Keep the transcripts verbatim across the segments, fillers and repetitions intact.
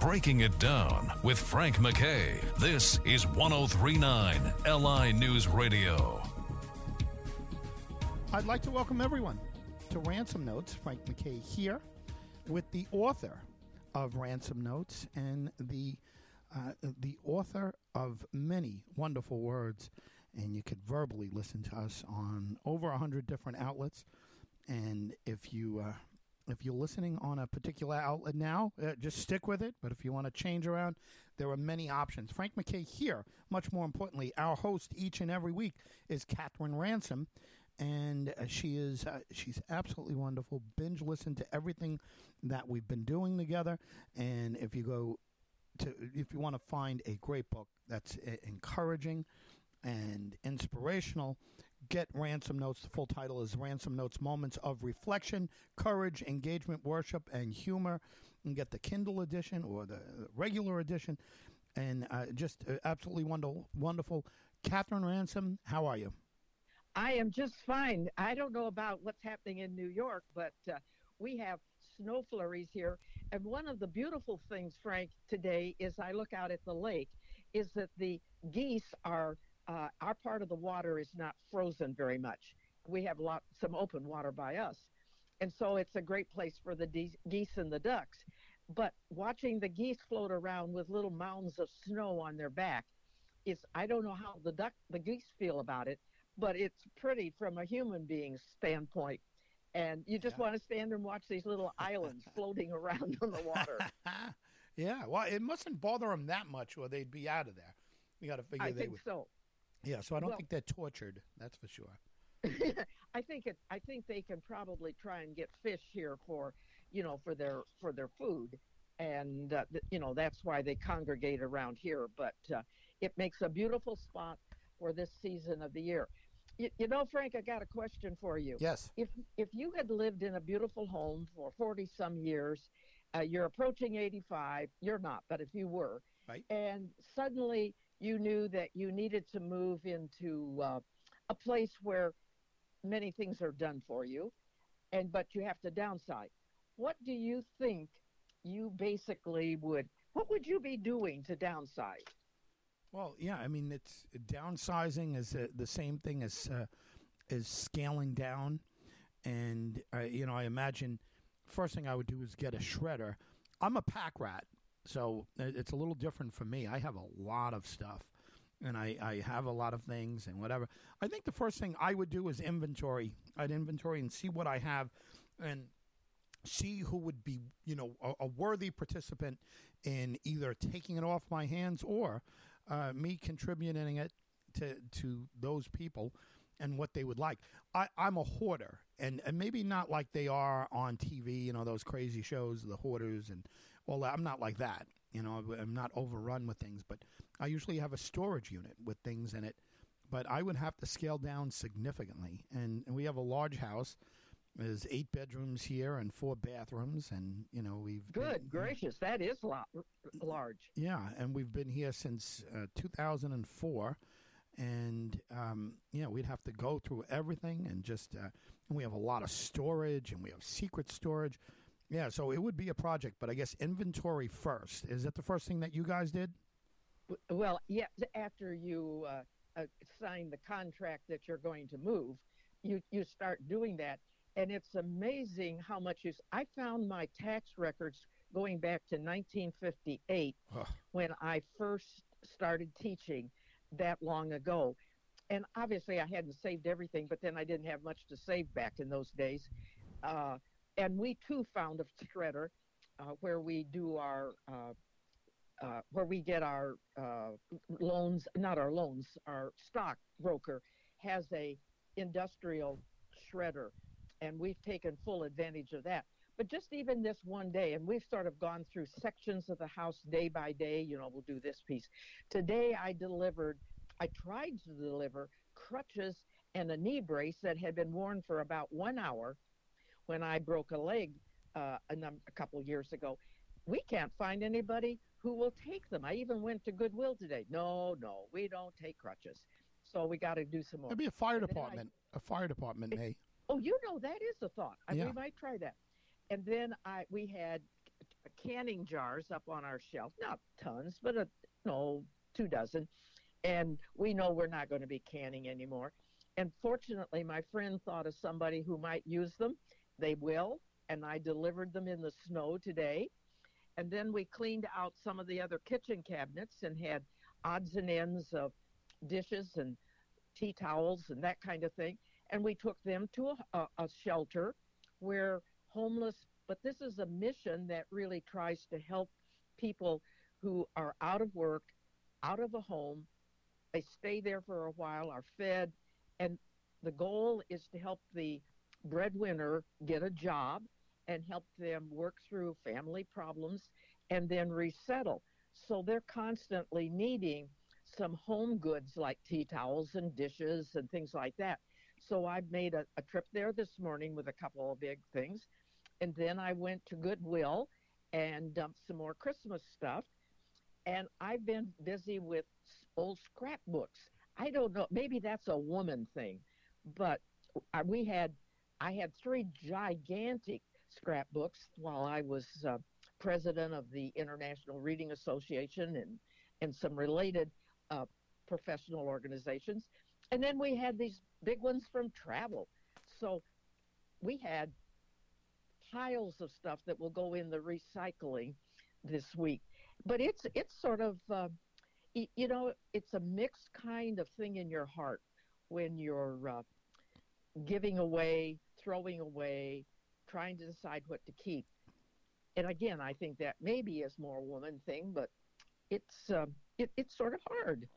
Breaking It Down with Frank McKay. This is one oh three point nine L I News Radio. I'd like to welcome everyone to Ransom Notes. Frank McKay here with the author of Ransom Notes and the uh, the author of many wonderful words. And you could verbally listen to us on over one hundred different outlets. And if you uh, if you're listening on a particular outlet now, uh, just stick with it. But if you want to change around, there are many options. Frank McKay here. Much more importantly, our host each and every week is Catherine Ransom. And uh, she is uh, she's absolutely wonderful. Binge listen to everything that we've been doing together. And if you go to if you want to find a great book that's uh, encouraging and inspirational, get Ransom Notes. The full title is Ransom Notes: Moments of Reflection, Courage, Engagement, Worship, and Humor. You can get the Kindle edition or the regular edition. And uh, just uh, absolutely wonderful, wonderful. Catherine Ransom, how are you? I am just fine. I don't know about what's happening in New York, but uh, we have snow flurries here. And one of the beautiful things, Frank, today is I look out at the lake, is that the geese are, uh, our part of the water is not frozen very much. We have a lot, some open water by us. And so it's a great place for the de- geese and the ducks. But watching the geese float around with little mounds of snow on their back is, I don't know how the duck, the geese feel about it, but it's pretty from a human being's standpoint. And you just yeah. want to stand and watch these little islands floating around on the water. Yeah, well, it mustn't bother them that much or they'd be out of there. You got to figure I they think would. so. Yeah, so I don't well, think they're tortured, that's for sure. I think it. I think they can probably try and get fish here for, you know, for their for their food, and uh, th- you know that's why they congregate around here. But uh, it makes a beautiful spot for this season of the year. You, you know, Frank, I got a question for you. Yes. If if you had lived in a beautiful home for forty some years, uh, you're approaching eighty-five. You're not, but if you were, right, and suddenly you knew that you needed to move into uh, a place where many things are done for you, and but you have to downsize. What do you think you basically would? What would you be doing to downsize? Well, yeah, I mean, it's downsizing is uh, the same thing as uh, as scaling down, and uh, you know, I imagine first thing I would do is get a shredder. I'm a pack rat, so it's a little different for me. I have a lot of stuff, and I, I have a lot of things and whatever. I think the first thing I would do is inventory. I'd inventory and see what I have, and see who would be, you know, a, a worthy participant in either taking it off my hands or Uh, me contributing it to to those people and what they would like. I, I'm a hoarder, and, and maybe not like they are on T V, you know, those crazy shows, the hoarders and all that. I'm not like that. You know, I'm not overrun with things, but I usually have a storage unit with things in it. But I would have to scale down significantly. And, and we have a large house. There's eight bedrooms here and four bathrooms, and you know we've good been, gracious, that is lo- large. Yeah, and we've been here since uh, two thousand four, and um, yeah, we'd have to go through everything, and just uh, and we have a lot of storage, and we have secret storage. Yeah, so it would be a project, but I guess inventory first. Is that the first thing that you guys did? Well, yeah. After you uh, uh, sign the contract that you're going to move, you you start doing that. And it's amazing how much you. I found my tax records going back to nineteen fifty-eight Ugh. when I first started teaching that long ago. And obviously I hadn't saved everything, but then I didn't have much to save back in those days. Uh, and we too found a shredder uh, where we do our, uh, uh, where we get our uh, loans, not our loans, our stock broker has a industrial shredder. And we've taken full advantage of that. But just even this one day, and we've sort of gone through sections of the house day by day, you know, we'll do this piece. Today I delivered, I tried to deliver crutches and a knee brace that had been worn for about one hour when I broke a leg uh, a, num- a couple years ago. We can't find anybody who will take them. I even went to Goodwill today. No, no, we don't take crutches. So we got to do some more. Maybe a fire And then department. I- a fire department may. Oh, you know, that is a thought. I, Yeah. We might try that. And then I we had canning jars up on our shelf, not tons, but a no two dozen, and we know we're not going to be canning anymore. And fortunately, my friend thought of somebody who might use them. They will, and I delivered them in the snow today. And then we cleaned out some of the other kitchen cabinets and had odds and ends of dishes and tea towels and that kind of thing. And we took them to a, a, a shelter where homeless, but this is a mission that really tries to help people who are out of work, out of a home. They stay there for a while, are fed, and the goal is to help the breadwinner get a job and help them work through family problems and then resettle. So they're constantly needing some home goods like tea towels and dishes and things like that. So I made a, a trip there this morning with a couple of big things. And then I went to Goodwill and dumped some more Christmas stuff. And I've been busy with old scrapbooks. I don't know, maybe that's a woman thing, but I, we had, I had three gigantic scrapbooks while I was uh, president of the International Reading Association and, and some related uh, professional organizations. And then we had these big ones from travel. So we had piles of stuff that will go in the recycling this week. But it's it's sort of, uh, you know, it's a mixed kind of thing in your heart when you're uh, giving away, throwing away, trying to decide what to keep. And again, I think that maybe is more a woman thing, but it's uh, it, it's sort of hard.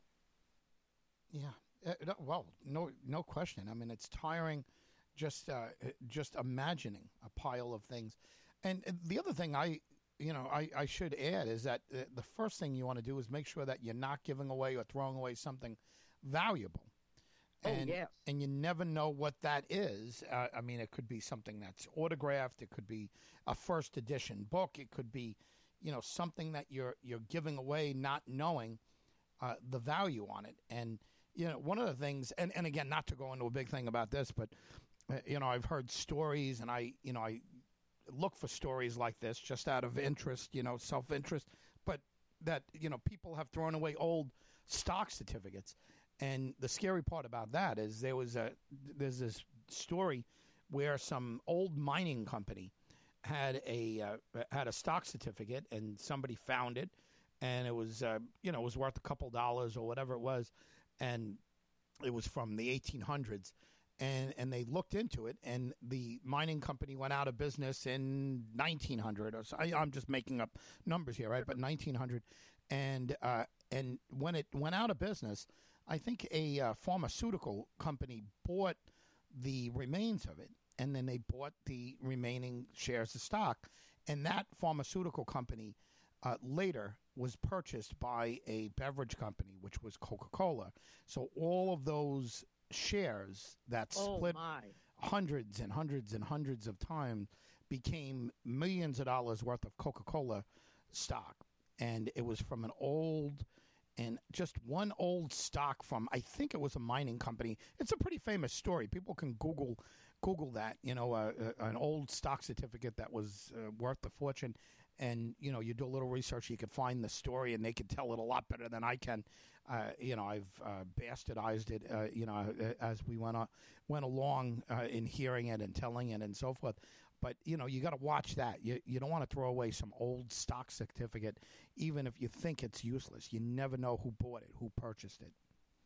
Yeah. Uh, no, well, no, no question. I mean, it's tiring just uh, just imagining a pile of things. And uh, the other thing I, you know, I, I should add is that uh, the first thing you want to do is make sure that you're not giving away or throwing away something valuable. And, oh, yes. And you never know what that is. Uh, I mean, it could be something that's autographed. It could be a first edition book. It could be, you know, something that you're you're giving away, not knowing uh, the value on it. And you know, one of the things, and, and again, not to go into a big thing about this, but uh, you know, I've heard stories, and I, you know, I look for stories like this just out of interest, you know, self-interest, but that, you know, people have thrown away old stock certificates. And the scary part about that is there was a there's this story where some old mining company had a uh, had a stock certificate, and somebody found it, and it was uh, you know it was worth a couple dollars or whatever it was, and it was from the eighteen hundreds, and and they looked into it, and the mining company went out of business in nineteen hundred or so. I, I'm just making up numbers here, right? But nineteen hundred, and uh, and when it went out of business, I think a uh, pharmaceutical company bought the remains of it, and then they bought the remaining shares of stock. And that pharmaceutical company uh, later was purchased by a beverage company, which was Coca-Cola. So all of those shares that oh, split my. hundreds and hundreds and hundreds of times became millions of dollars worth of Coca-Cola stock. And it was from an old... And just one old stock from, I think it was a mining company. It's a pretty famous story. People can Google Google that, you know, uh, uh, an old stock certificate that was uh, worth a fortune. And, you know, you do a little research, you can find the story, and they can tell it a lot better than I can. Uh, you know, I've uh, bastardized it, uh, you know, as we went, on, went along uh, in hearing it and telling it and so forth. But, you know, you got to watch that. You you don't want to throw away some old stock certificate, even if you think it's useless. You never know who bought it, who purchased it.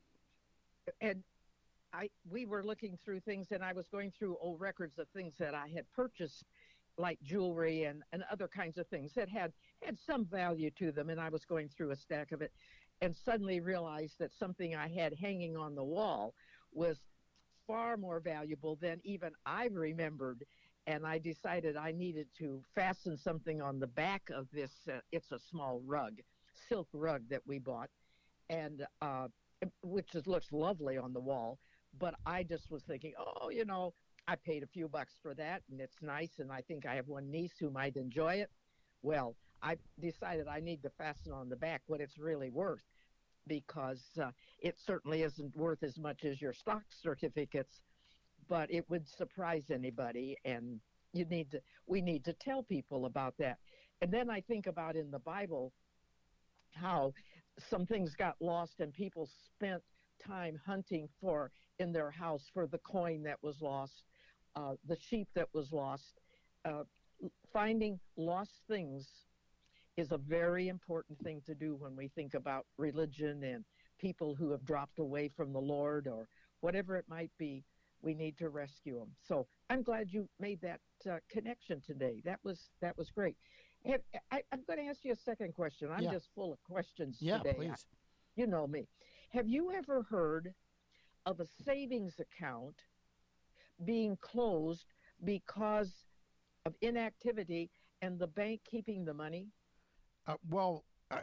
And I we were looking through things, and I was going through old records of things that I had purchased, like jewelry and, and other kinds of things that had, had some value to them. And I was going through a stack of it and suddenly realized that something I had hanging on the wall was far more valuable than even I remembered. And I decided I needed to fasten something on the back of this. Uh, it's a small rug, silk rug that we bought, and uh, which just looks lovely on the wall. But I just was thinking, oh, you know, I paid a few bucks for that, and it's nice, and I think I have one niece who might enjoy it. Well, I decided I need to fasten on the back what it's really worth, because uh, it certainly isn't worth as much as your stock certificates. But it would surprise anybody, and you need to. We need to tell people about that. And then I think about in the Bible how some things got lost and people spent time hunting for in their house for the coin that was lost, uh, the sheep that was lost. Uh, finding lost things is a very important thing to do when we think about religion and people who have dropped away from the Lord or whatever it might be. We need to rescue them. So I'm glad you made that uh, connection today. That was that was great. Have, I, I'm going to ask you a second question. I'm Yeah. just full of questions Yeah, today. please. I, you know me. Have you ever heard of a savings account being closed because of inactivity and the bank keeping the money? Uh, well, uh,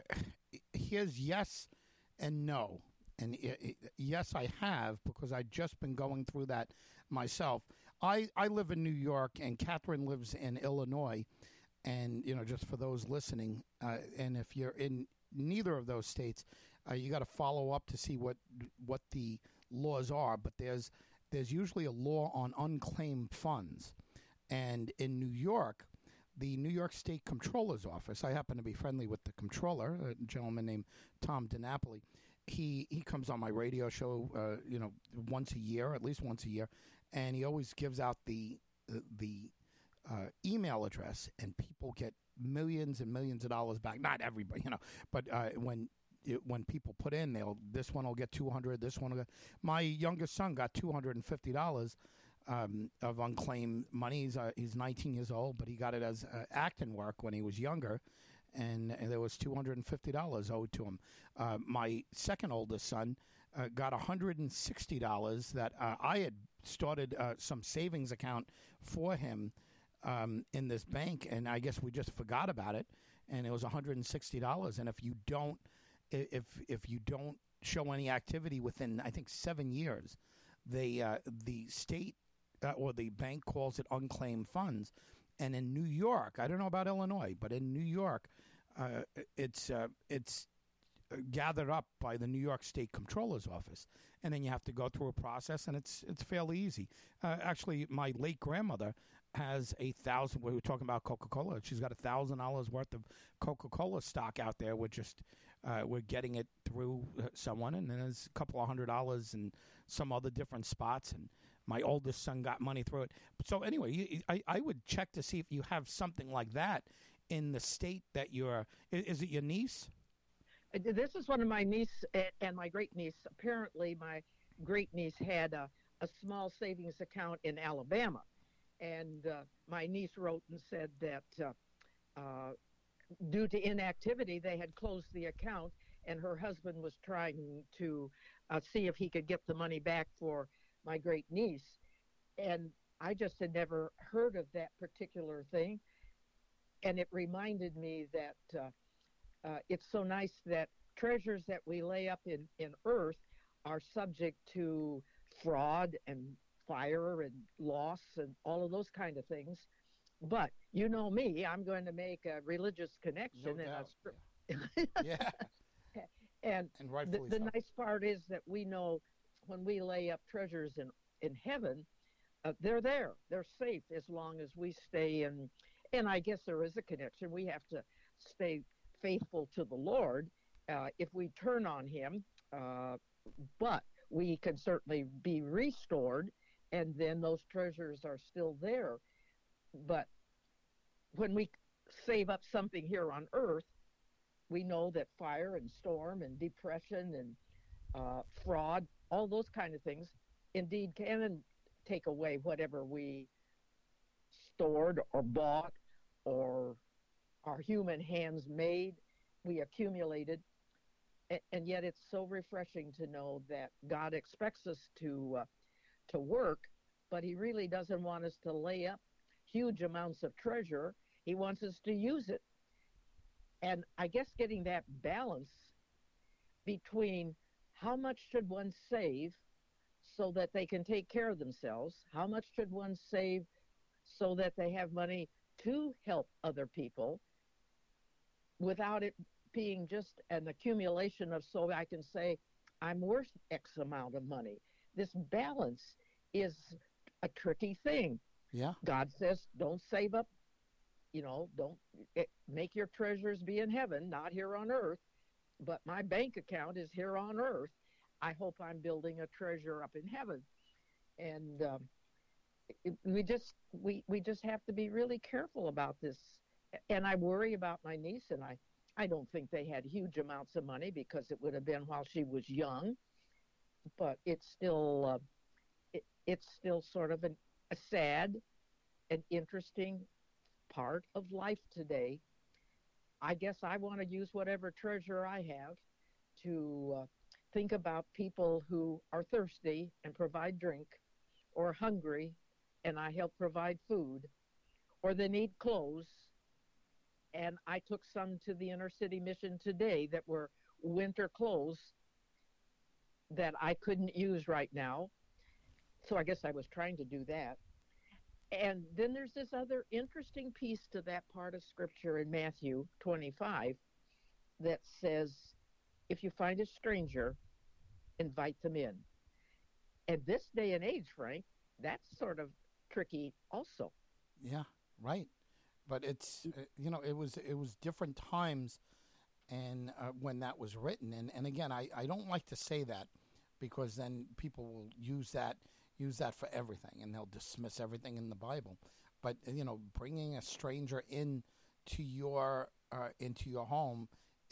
here's yes and no. And i i yes, I have, because I've just been going through that myself. I, I live in New York, and Catherine lives in Illinois. And, you know, just for those listening, uh, and if you're in neither of those states, uh, you got to follow up to see what what the laws are. But there's there's usually a law on unclaimed funds. And in New York, the New York State Comptroller's Office, I happen to be friendly with the comptroller, a gentleman named Tom DiNapoli. He he comes on my radio show, uh, you know, once a year, at least once a year, and he always gives out the uh, the uh, email address, and people get millions and millions of dollars back. Not everybody, you know, but uh, when it, when people put in, they'll this one will get two hundred, this one will get. My youngest son got two hundred and fifty dollars um, of unclaimed money. He's uh, he's nineteen years old, but he got it as uh, acting work when he was younger. And, and there was two hundred fifty dollars owed to him. Uh, my second oldest son uh, got one hundred sixty dollars that uh, I had started uh, some savings account for him um, in this bank, and I guess we just forgot about it, and it was one hundred sixty dollars. And if you don't, if if you don't show any activity within, I think, seven years, the uh, the state uh, or the bank calls it unclaimed funds. And in New York, I don't know about Illinois, but in New York, uh, it's uh, it's gathered up by the New York State Comptroller's Office, and then you have to go through a process, and it's it's fairly easy. Uh, actually, my late grandmother has a thousand. We were talking about Coca-Cola. She's got a thousand dollars worth of Coca-Cola stock out there. We're just uh, we're getting it through uh, someone, and then there's a couple of hundred dollars in some other different spots, and my oldest son got money through it. So anyway, you, I, I would check to see if you have something like that in the state that you're. Is, is it your niece? This is one of my niece and my great niece. Apparently, my great niece had a, a small savings account in Alabama, and uh, my niece wrote and said that uh, uh, due to inactivity, they had closed the account, and her husband was trying to uh, see if he could get the money back for my great niece. And I just had never heard of that particular thing. And it reminded me that uh, uh, it's so nice that treasures that we lay up in, in earth are subject to fraud and fire and loss and all of those kind of things. But you know me, I'm going to make a religious connection. No and doubt. a, Yeah. and And the, rightfully the so. nice part is that we know when we lay up treasures in, in heaven, uh, they're there. They're safe as long as we stay in. And I guess there is a connection. We have to stay faithful to the Lord uh, if we turn on him. Uh, but we can certainly be restored, and then those treasures are still there. But when we save up something here on earth, we know that fire and storm and depression and uh, fraud, all those kind of things, indeed can take away whatever we stored or bought or our human hands made, we accumulated. And, and yet it's so refreshing to know that God expects us to uh, to work, but he really doesn't want us to lay up huge amounts of treasure. He wants us to use it. And I guess getting that balance between how much should one save so that they can take care of themselves? How much should one save so that they have money to help other people without it being just an accumulation of, so I can say, I'm worth X amount of money? This balance is a tricky thing. Yeah. God says, don't save up you know, don't it, make your treasures be in heaven, not here on earth. But my bank account is here on earth. I hope I'm building a treasure up in heaven. And um, it, we just we we just have to be really careful about this. And I worry about my niece, and I I don't think they had huge amounts of money because it would have been while she was young. But it's still uh, it, it's still sort of an, a sad and interesting part of life today. I guess I want to use whatever treasure I have to uh, think about people who are thirsty and provide drink, or hungry and I help provide food, or they need clothes. And I took some to the inner city mission today that were winter clothes that I couldn't use right now. So I guess I was trying to do that. And then there's this other interesting piece to that part of scripture in Matthew twenty-five that says, if you find a stranger, invite them in. And this day and age, Frank, that's sort of tricky also. Yeah, right. But it's, uh, you know, it was it was different times and uh, when that was written. And, and again, I, I don't like to say that because then people will use that use that for everything and they'll dismiss everything in the Bible. But, you know, bringing a stranger in to your uh, into your home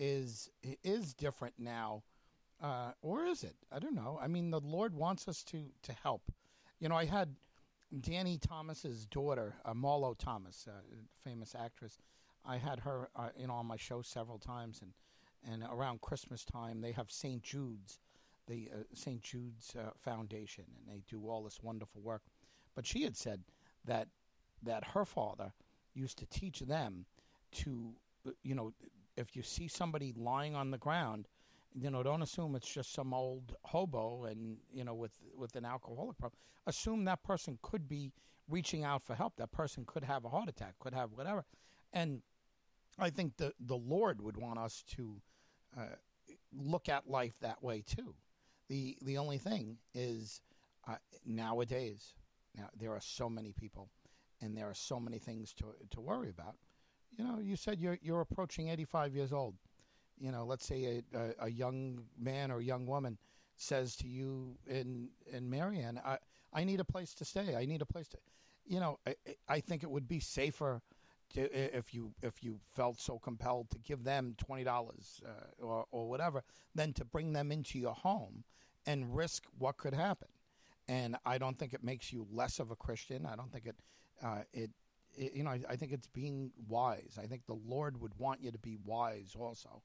is is different now. Uh, or is it? I don't know. I mean, the Lord wants us to, to help. You know, I had Danny Thomas's daughter, uh, Marlo Thomas, a famous actress. I had her, uh, you know, on my show several times, and, and around Christmas time, they have Saint Jude's, the uh, Saint Jude's uh, Foundation, and they do all this wonderful work. But she had said that that her father used to teach them to, you know, if you see somebody lying on the ground, you know, don't assume it's just some old hobo and, you know, with with an alcoholic problem. Assume that person could be reaching out for help. That person could have a heart attack, could have whatever. And I think the, the Lord would want us to uh, look at life that way, too. The the only thing is uh, nowadays, now there are so many people and there are so many things to to worry about. You know, you said you're you're approaching eighty-five years old. You know, let's say a, a, a young man or young woman says to you in in Marianne, I, I need a place to stay. I need a place to, you know, I, I think it would be safer to, if you if you felt so compelled to give them twenty dollars uh, or, or whatever, than to bring them into your home and risk what could happen. And I don't think it makes you less of a Christian. I don't think it, uh, it, it you know, I, I think it's being wise. I think the Lord would want you to be wise also.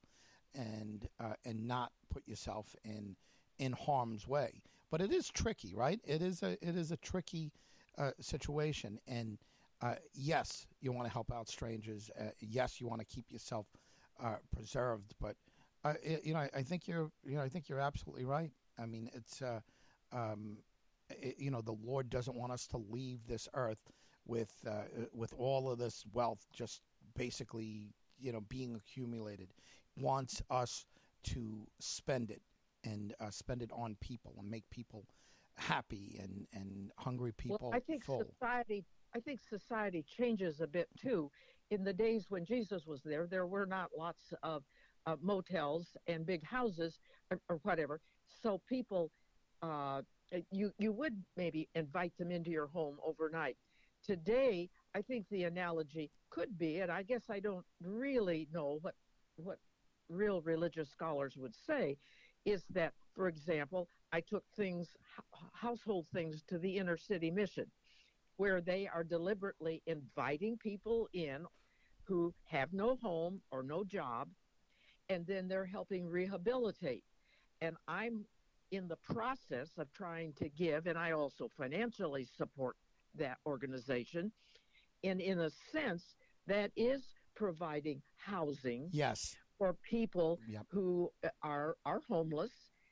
And uh, and not put yourself in in harm's way, but it is tricky, right? It is a it is a tricky uh, situation, and uh, yes, you want to help out strangers. Uh, yes, you want to keep yourself uh, preserved, but uh, it, you know, I, I think you're you know I think you're absolutely right. I mean, it's uh, um, it, you know, the Lord doesn't want us to leave this earth with uh, with all of this wealth just basically, you know, being accumulated. Wants us to spend it and uh, spend it on people and make people happy and, and hungry people well, I think full. society I think society changes a bit too. In the days when Jesus was there, there were not lots of uh, motels and big houses or, or whatever. So people, uh, you you would maybe invite them into your home overnight. Today, I think the analogy could be, and I guess I don't really know what what real religious scholars would say, is that, for example, I took things, household things to the inner city mission, where they are deliberately inviting people in who have no home or no job, and then they're helping rehabilitate. And I'm in the process of trying to give, and I also financially support that organization, and in a sense, that is providing housing. Yes. For people yep. who are are homeless,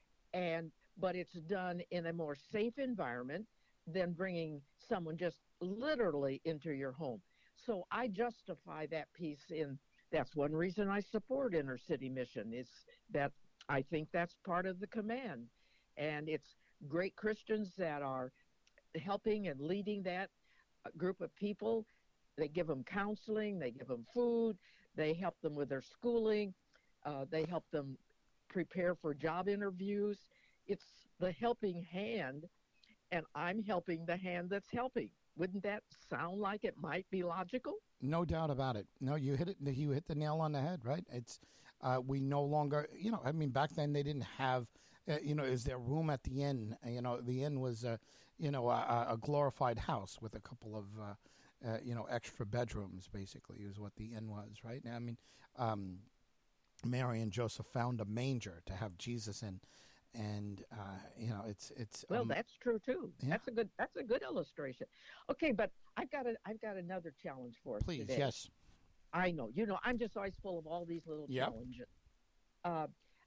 and but it's done in a more safe environment than bringing someone just literally into your home. So I justify that piece in, that's one reason I support inner city mission, is that I think that's part of the command. And it's great Christians that are helping and leading that group of people they give them counseling, they give them food, they help them with their schooling, uh, they help them prepare for job interviews. It's the helping hand, and I'm helping the hand that's helping. Wouldn't that sound like it might be logical? No doubt about it. No, you hit it. You hit the nail on the head, right? It's uh, we no longer, you know. I mean, back then they didn't have, uh, you know, is there room at the inn? You know, the inn was, uh, you know, a, a glorified house with a couple of, uh, uh, you know, extra bedrooms. Basically, is what the inn was, right? I mean, um, Mary and Joseph found a manger to have Jesus in. And uh, you know, it's it's well, um, that's true too. Yeah. That's a good that's a good illustration. Okay, but I've got a I've got another challenge for us please, today. yes. I know. You know, I'm just always full of all these little Yep. challenges. Uh,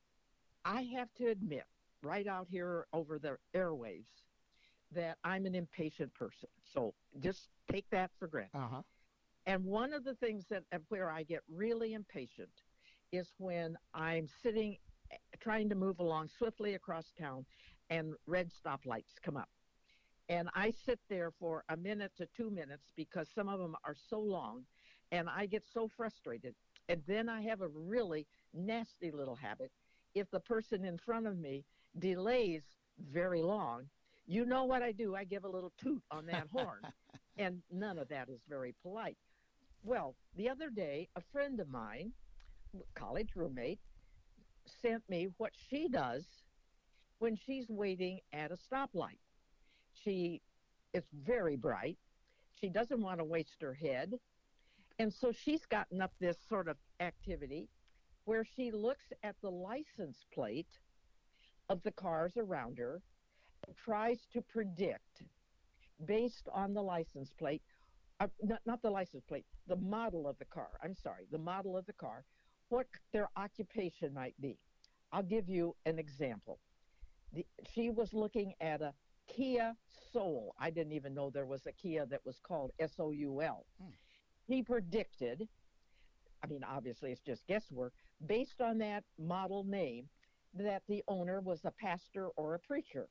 I have to admit, right out here over the airwaves, that I'm an impatient person. So just take that for granted. Uh huh. And one of the things that where I get really impatient is when I'm sitting trying to move along swiftly across town and red stoplights come up. And I sit there for a minute to two minutes because some of them are so long, and I get so frustrated. And then I have a really nasty little habit. If the person in front of me delays very long, you know what I do? I give a little toot on that horn. And none of that is very polite. Well, the other day, a friend of mine, college roommate, sent me what she does when she's waiting at a stoplight. She is very bright. She doesn't want to waste her head. And so she's gotten up this sort of activity where she looks at the license plate of the cars around her and tries to predict, based on the license plate, uh, not, not the license plate, the model of the car, I'm sorry, the model of the car, what their occupation might be. I'll give you an example. The, she was looking at a Kia Soul. I didn't even know there was a Kia that was called S O U L. Hmm. He predicted, I mean, obviously it's just guesswork, based on that model name, that the owner was a pastor or a preacher.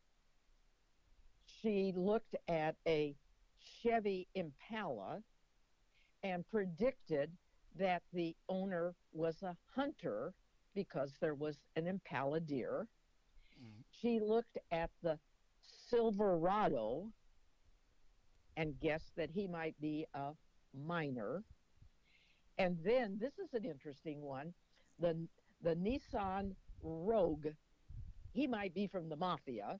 She looked at a Chevy Impala and predicted that the owner was a hunter because there was an Impala deer. Mm. She looked at the Silverado and guessed that he might be a miner. And then, this is an interesting one, the, the Nissan Rogue, he might be from the mafia.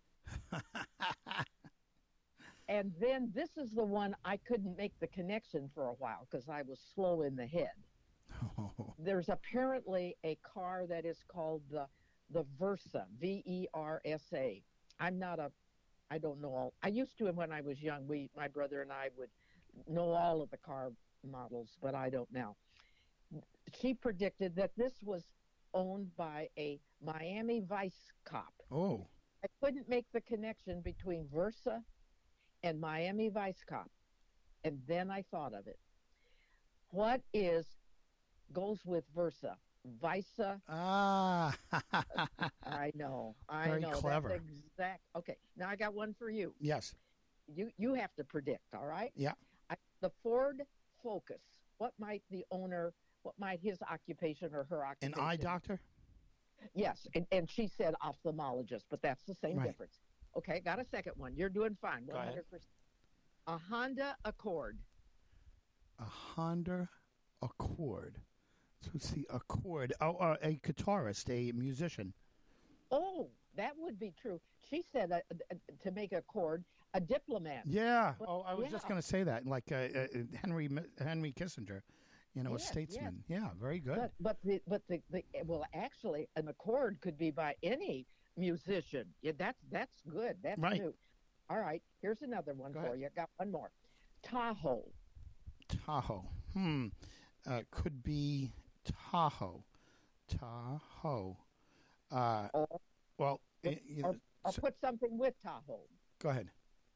And then this is the one I couldn't make the connection for a while because I was slow in the head. Oh. There's apparently a car that is called the the Versa, V E R S A. I'm not a, I don't know all. I used to when I was young. We, my brother and I, would know all of the car models, but I don't now. She predicted that this was owned by a Miami Vice cop. Oh. I couldn't make the connection between Versa and Miami Vice cop. And then I thought of it. What is, goes with Versa? Visa. Ah. I know. I Very know. clever. That's exact. Okay. Now I got one for you. Yes. You you have to predict, all right? Yeah. I, the Ford Focus. What might the owner, what might his occupation or her occupation? An eye doctor? Yes. And, and she said ophthalmologist, but that's the same right. difference. Okay. Got a second one. You're doing fine. Go one hundred percent. ahead. A Honda Accord. A Honda Accord. So it's the Accord. Oh, uh, a guitarist, a musician. Oh, that would be true. She said uh, uh, to make a chord, a diplomat. Yeah. But, oh, I was yeah. just going to say that, like uh, uh, Henry Henry Kissinger, you know, yes, a statesman. Yes. Yeah, very good. But but the but the, the well, actually, an accord could be by any musician. Yeah, that's that's good. That's right. new. All right, here's another one Go for ahead. you. Got one more. Tahoe. Tahoe. Hmm. Uh, could be Tahoe. Tahoe. Uh, or, well, or, you know, or, or so, put something with Tahoe. go ahead.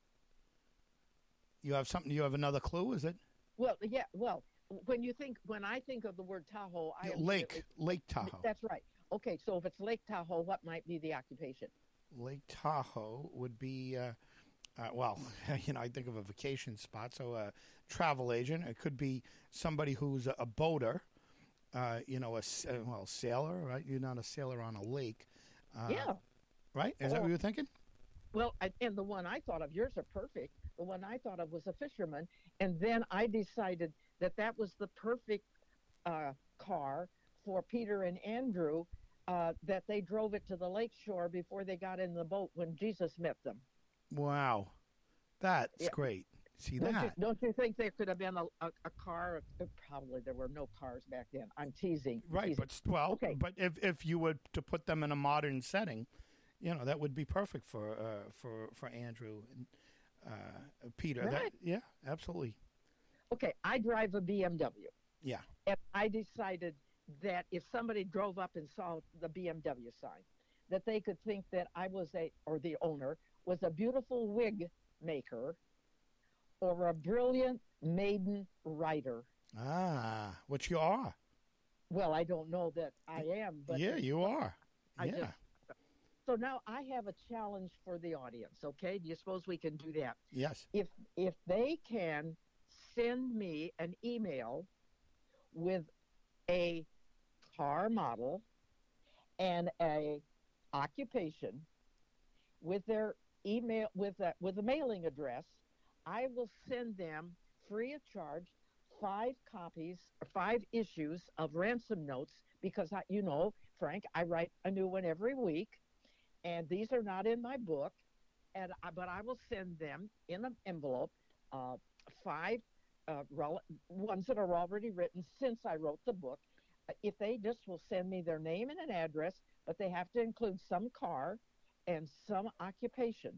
You have something. You have another clue? Is it? Well, yeah. Well, when you think when I think of the word Tahoe, I Yeah, immediately- Lake. Lake Tahoe. That's right. Okay, so if it's Lake Tahoe, what might be the occupation? Lake Tahoe would be uh, Uh, well, you know, I think of a vacation spot, so a travel agent. It could be somebody who's a, a boater, uh, you know, a s- uh, well sailor, right? You're not a sailor on a lake, uh, Yeah. right? Is that Or- what you're thinking? Well, I, and the one I thought of, yours are perfect. The one I thought of was a fisherman. And then I decided that that was the perfect uh, car for Peter and Andrew, uh, that they drove it to the lake shore before they got in the boat when Jesus met them. Wow, that's Yeah. great. See Don't you, that? don't you think there could have been a, a, a car? Uh, Probably there were no cars back then. I'm teasing. Right, teasing. but st- well, Okay. but if if you were to put them in a modern setting, you know, that would be perfect for uh, for for Andrew and uh, Peter. That, Right. yeah, absolutely. Okay, I drive a B M W. Yeah. And I decided that if somebody drove up and saw the B M W sign, that they could think that I was a, or the owner, was a beautiful wig maker or a brilliant maiden writer. Ah, what you are? Well, I don't know that I am, but yeah, you are. I yeah. just, so now I have a challenge for the audience, okay? Do you suppose we can do that? Yes. If if they can send me an email with a car model and a occupation with their email with a, with a mailing address, I will send them free of charge five copies or five issues of Ransom Notes because I, you know, Frank, I write a new one every week, and these are not in my book, and I, but I will send them in an envelope, uh, five uh, rel- ones that are already written since I wrote the book. If they just will send me their name and an address, but they have to include some car and some occupation.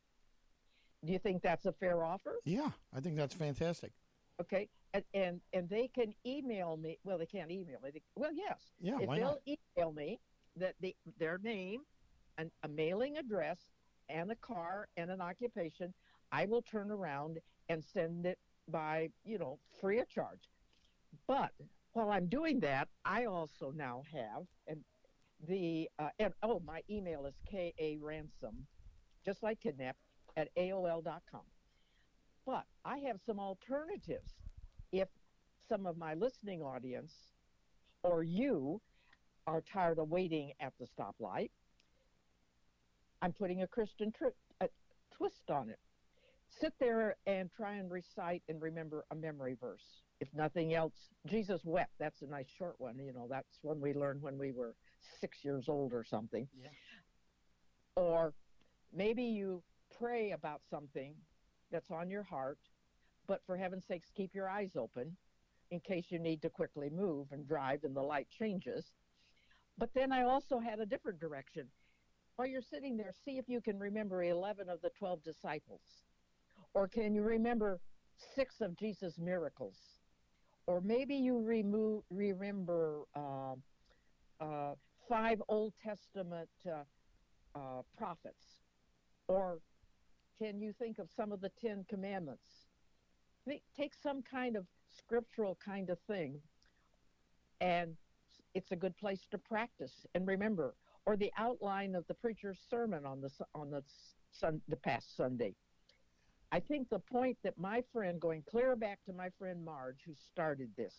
Do you think that's a fair offer? Yeah, I think that's fantastic. Okay, and and, and they can email me. Well, they can't email me. They, well, yes. Yeah, if why they'll not? email me that the, their name, an, a mailing address, and a car and an occupation, I will turn around and send it by, you know, free of charge. But while I'm doing that, I also now have, and the, uh, and oh, my email is K A Ransom, just like kidnapped, at A O L dot com. But I have some alternatives. If some of my listening audience or you are tired of waiting at the stoplight, I'm putting a Christian tri- a twist on it. Sit there and try and recite and remember a memory verse. If nothing else, Jesus wept. That's a nice short one. You know, that's one we learned when we were six years old or something. Yeah. Or maybe you pray about something that's on your heart, but for heaven's sakes, keep your eyes open in case you need to quickly move and drive and the light changes. But then I also had a different direction. While you're sitting there, see if you can remember eleven of the twelve disciples. Or can you remember six of Jesus' miracles? Or maybe you remove, remember uh, uh, five Old Testament uh, uh, prophets. Or can you think of some of the Ten Commandments? Think, take some kind of scriptural kind of thing, and it's a good place to practice and remember. Or the outline of the preacher's sermon on the on the sun, the past Sunday. I think the point that my friend, going clear back to my friend Marge, who started this,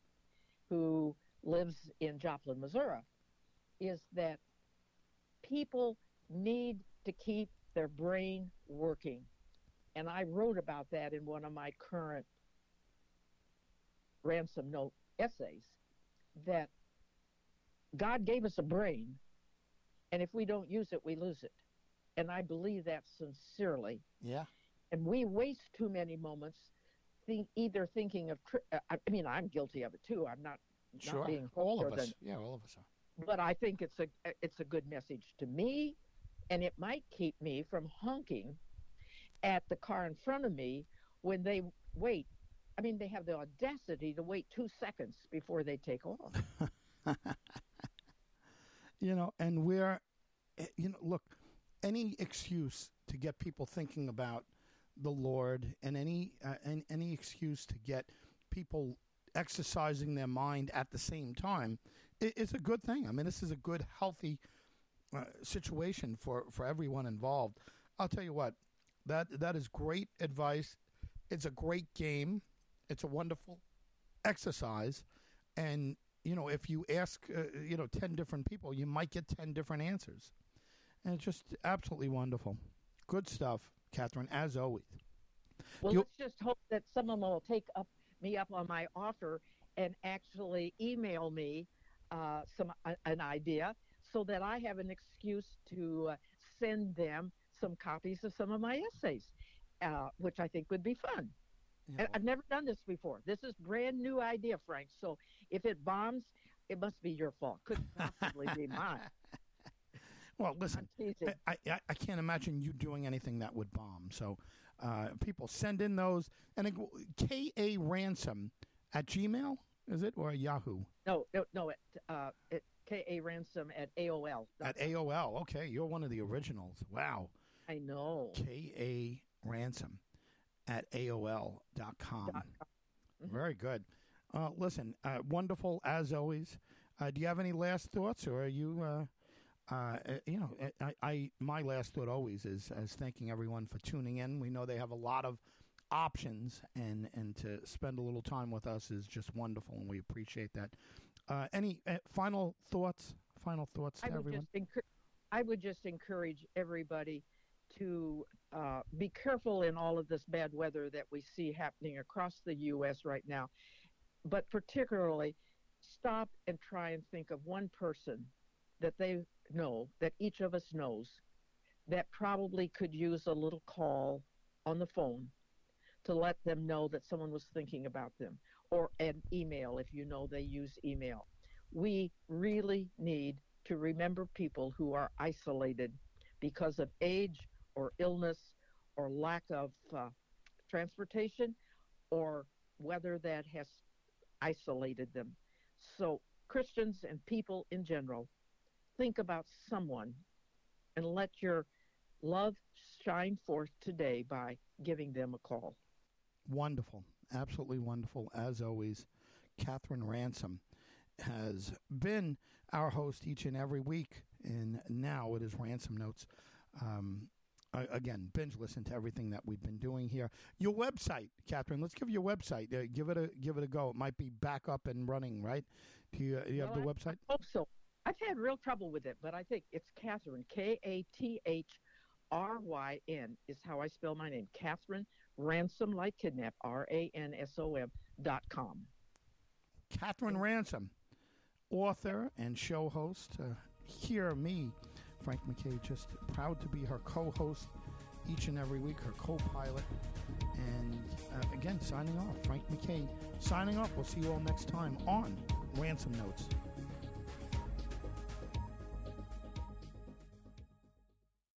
who lives in Joplin, Missouri, is that people need to keep their brain working. And I wrote about that in one of my current Ransom Note essays, that God gave us a brain, and if we don't use it, we lose it. And I believe that sincerely. Yeah. And we waste too many moments think, either thinking of, uh, I mean, I'm guilty of it too. I'm not, Sure. not being All of than, us. Yeah, all of us are. but I think it's a it's a good message to me, and it might keep me from honking at the car in front of me when they wait. I mean, they have the audacity to wait two seconds before they take off. You know, and we're, eh, you know, look, any excuse to get people thinking about the Lord, and any uh, and any excuse to get people exercising their mind at the same time, it, it's a good thing. I mean, this is a good, healthy uh, situation for, for everyone involved. I'll tell you what, that that is great advice. It's a great game. It's a wonderful exercise, and you know, if you ask, uh, you know, ten different people, you might get ten different answers, and it's just absolutely wonderful. Good stuff, Catherine, as always. Well, you let's just hope that someone will take up me up on my offer and actually email me uh, some uh, an idea, so that I have an excuse to uh, send them some copies of some of my essays, uh, which I think would be fun. Yeah. And I've never done this before. This is brand new idea, Frank. So if it bombs, it must be your fault. Couldn't possibly be mine. Well, listen, I'm teasing. I, I, I can't imagine you doing anything that would bomb. So uh, people send in those. And it, K A Ransom at Gmail, is it, or Yahoo? No, no, no. At, uh, at K A Ransom at A O L. At A O L. Okay, you're one of the originals. Wow. I know. K A Ransom at A O L dot com. Mm-hmm. Very good. Uh, listen, uh, wonderful as always. Uh, do you have any last thoughts, or are you, uh, uh, you know, I, I my last thought always is as thanking everyone for tuning in. We know they have a lot of options, and, and to spend a little time with us is just wonderful, and we appreciate that. Uh, any uh, final thoughts? Final thoughts to I would everyone? Just encourage, I would just encourage everybody to uh, be careful in all of this bad weather that we see happening across the U S right now, but particularly stop and try and think of one person that they know, that each of us knows, that probably could use a little call on the phone to let them know that someone was thinking about them, or an email if you know they use email. We really need to remember people who are isolated because of age or illness or lack of uh, transportation, or whether that has isolated them. So Christians and people in general, think about someone and let your love shine forth today by giving them a call. Wonderful. Absolutely wonderful. As always, Catherine Ransom has been our host each and every week, and now it is Ransom Notes. Um, uh, again, binge listen to everything that we've been doing here. Your website, Catherine. Let's give your website. Uh, give it a give it a go. It might be back up and running, right? Do you, do you have well, the I, website? I hope so. I've had real trouble with it, but I think it's Catherine, K A T H R Y N is how I spell my name. Catherine Ransom, like kidnap, R A N S O M dot com. Catherine Ransom, author and show host. Uh, hear me, Frank McKay, just proud to be her co-host each and every week, her co-pilot. And uh, again, signing off, Frank McKay signing off. We'll see you all next time on Ransom Notes.